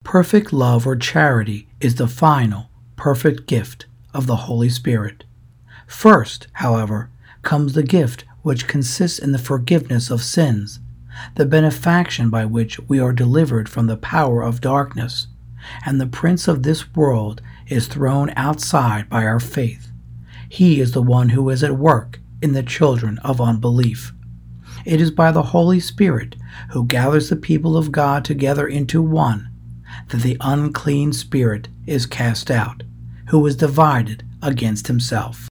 Perfect love or charity is the final, perfect gift of the Holy Spirit. First, however, comes the gift which consists in the forgiveness of sins, the benefaction by which we are delivered from the power of darkness, and the prince of this world is thrown outside by our faith. He is the one who is at work in the children of unbelief. It is by the Holy Spirit, who gathers the people of God together into one, that the unclean spirit is cast out, who is divided against himself.